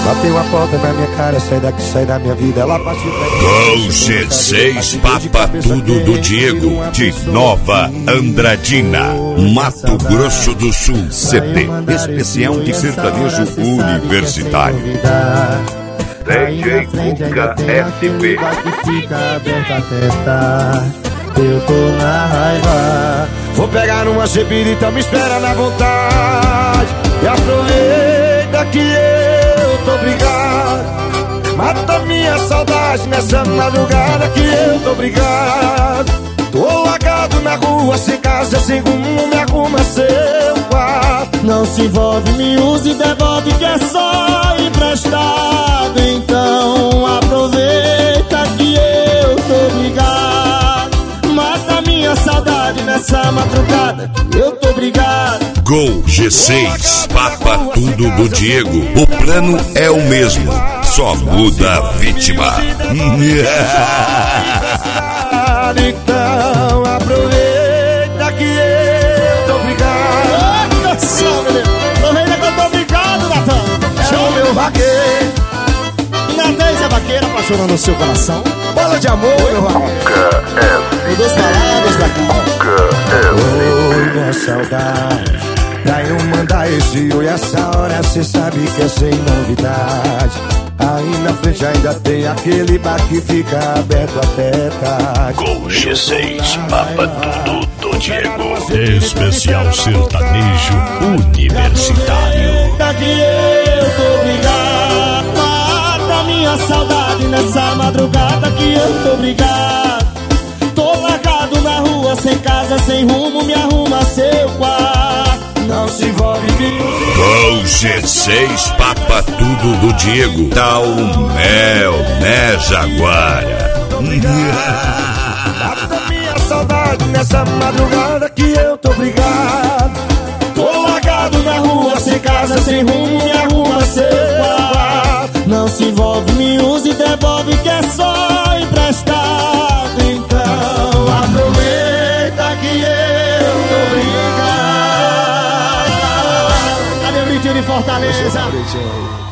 Bateu a porta na minha cara, sai daqui, sai da minha vida. Ela partiu pra... Com G6 Papa Tudo do Diego, de Nova Andradina, Mato Grosso do Sul. CD especial de sertanejo universitário. DJ Cuca SP. Fica aberta até tarde. Eu tô na raiva. Vou pegar uma cepirita, me espera na vontade. E aproveita que eu tô brigado. Mata minha saudade nessa madrugada que eu tô brigado. Tô largado na rua, sem casa, sem rumo, me arruma seu quarto. Não se envolve, me use e devolve que é só emprestado. Então aproveita que eu tô brigado. Mata minha saudade nessa madrugada que eu tô brigado. Gol G6 Papa Tudo do Diego. O plano é o mesmo, só muda a vítima. Então aproveita que eu tô brigado. Olha só, menino, aproveita que eu tô brigado, Natan. Chama meu vaqueiro. Natan é vaqueira apaixonando o seu coração. Bola de amor, meu vaqueiro. Mudou as palavras daqui. Oi, minha saudade. Pra eu mandar esse oi essa hora, cê sabe que é sem novidade. Aí na frente ainda tem aquele bar que fica aberto até tarde. Gol G6 Papa Tudo do Diego. Especial sertanejo universitário. Eita que eu tô brigado. Mata minha saudade nessa madrugada que eu tô brigado. Tô largado na rua, sem casa, sem rumo, me arruma seu quarto. Não se envolve, Com G6 Papa Tudo do Diego. Dá o mel, né, Jaguara? mata minha saudade nessa madrugada que eu tô brigado. Tô largado na rua, sem casa, sem rumo, me arruma seu quarto. Não se envolve, me use e devolve que é só emprestado. Então aproveita que eu tô brigado. Cadê o Britinho de Fortaleza?